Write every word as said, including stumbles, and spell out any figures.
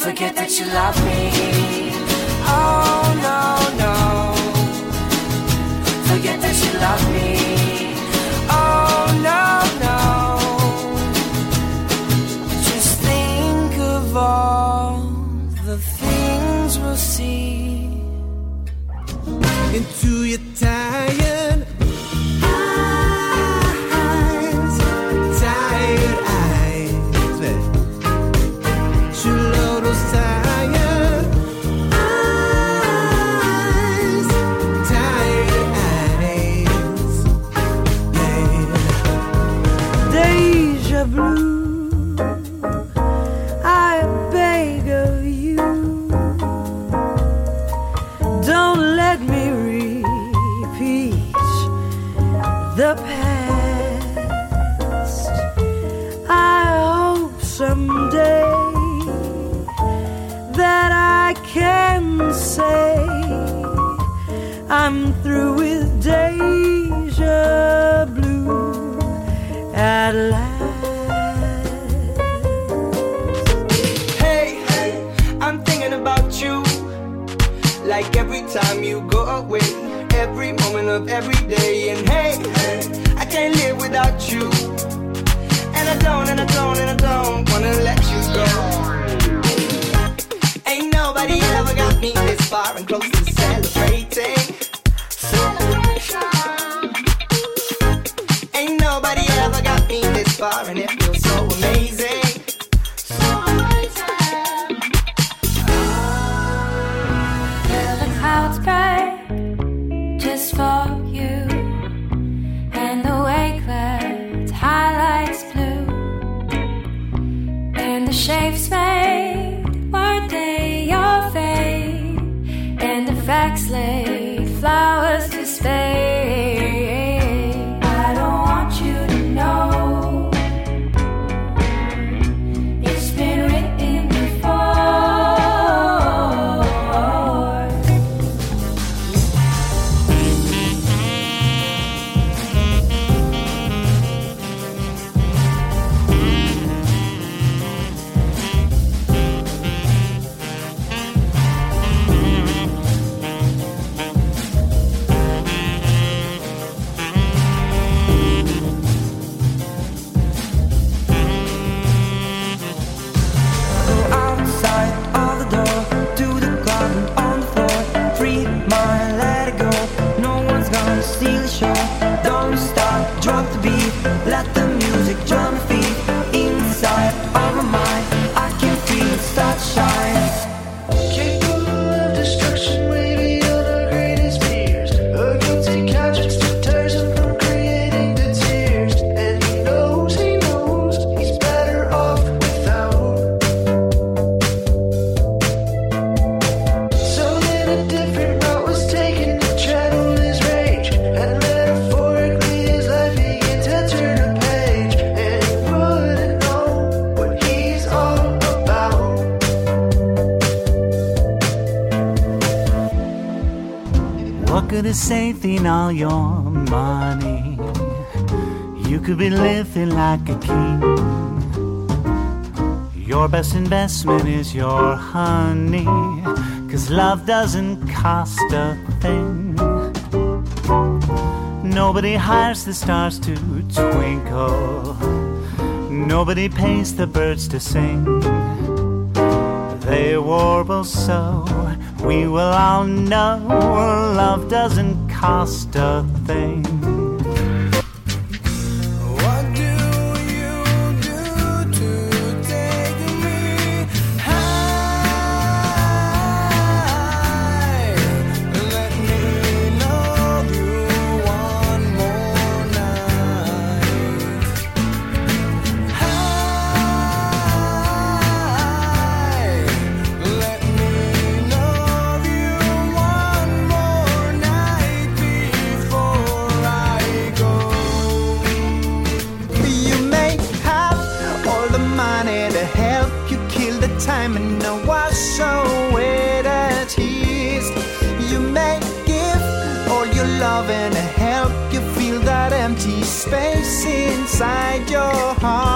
forget that you love me. Oh no, no. Forget that you love me. Oh no, no. Just think of all the things we'll see. Into your tired eyes, tired eyes. To love those tired eyes, tired eyes. Yeah. Deja blue, I beg of you, don't let me repeat the past. I hope someday that I can say I'm through with deja blue at last. Hey, I'm thinking about you, like every time you go away, every moment of every day. And hey, I can't live without you, and I don't, and I don't, and I don't wanna let you go. Ain't nobody ever got me this far and close to celebrating. Celebration. Ain't nobody ever got me this far and it feels so amazing. So amazing. Feel the clouds break just for you, and the wake clouds highlights blue, and the shapes made were they your fate, and the facts laid flowers to spade. I don't want you to know it's been written before. Outside of the door, to the garden on the floor. Three mile, let it go. No one's gonna steal the show. Don't stop, drop the beat. Let the music drum your feet. Inside of my mind, I can feel it start to shine. Capable of destruction, maybe of our greatest fears. A guilty conscience deters him from creating the tears. And he knows, he knows, he's better off without. So then a different route was taken to channel his rage, and metaphorically his life began to turn a page, and he wouldn't know what he's all about. What good is saving all your money? You could be living like a king. Your best investment is your honey, 'cause love doesn't cost a thing. Nobody hires the stars to twinkle. Nobody pays the birds to sing. They warble so we will all know love doesn't cost a thing. What do you do to take me high? Let me love you one more night. High, let me love you one more night before I go. You may have all the money to help you kill the time and know wash away the tears. You may give all your love and help you feel that empty space inside your heart.